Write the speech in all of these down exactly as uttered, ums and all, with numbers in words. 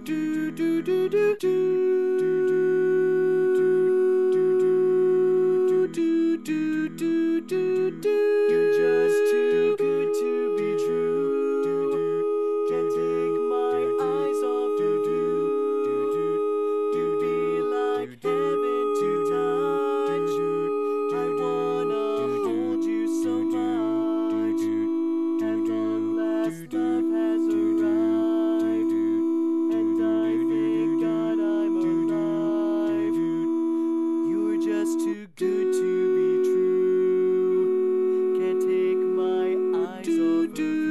do do do do do do do do do do. You're just too good to be true. Can't take my eyes off of you. You'd be like heaven to touch. I wanna hold you so much. At long last, love has arrived, and I thank God I'm alive. You're just too good to be true. Can't take my eyes off of you.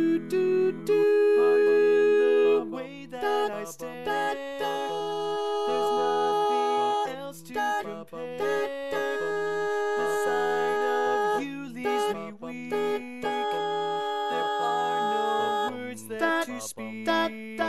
Pardon the way that I stand. There's nothing else to compare. The sight of you leaves me weak. There are no words left to speak. But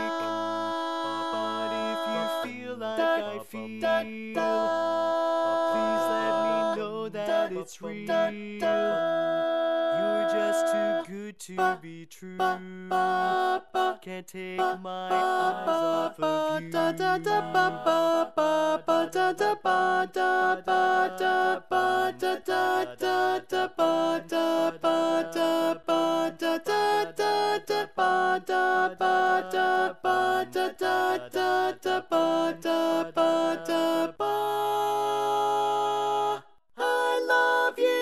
if you feel like I feel, please let me know that it's real. You're just too good to be true. Can't take my eyes off of you. I love you.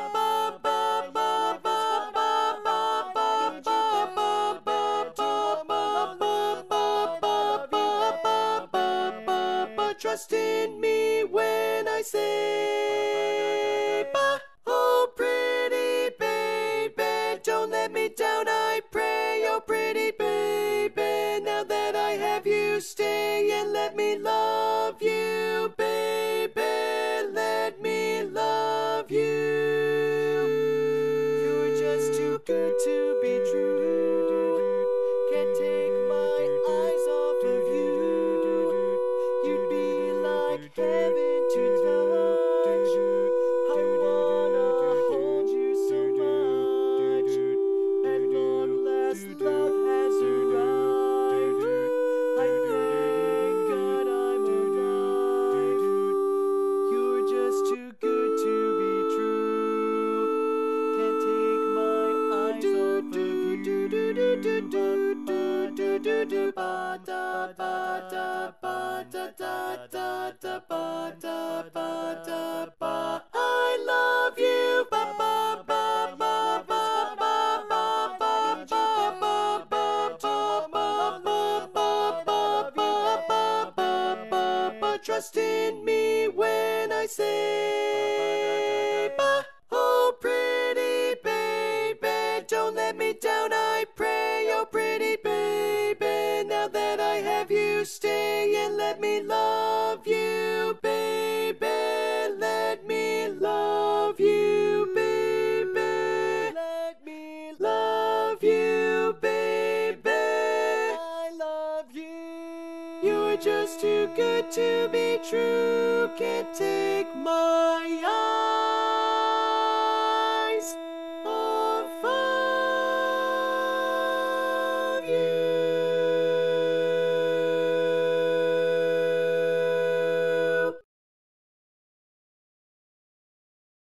Trust in me when I say, oh pretty baby, don't let me down, I pray. Oh pretty baby, now that I have you, stay and let me love you, baby, let me love you. You're just too good to be true. Can't take my eyes off of you. You'd be like heaven to touch. I wanna hold you so much. At long last, love has arrived. I thank God I'm alive. You're just too good to be true. Can't take my eyes off of you. I love you. Trust in me when I say, oh pretty baby, don't let me down, I pray. Oh pretty baby, now that I have you, stay and let me love you, baby, let me love you, baby, let me love you, baby, I love you. You're just too good to be true. Can't take my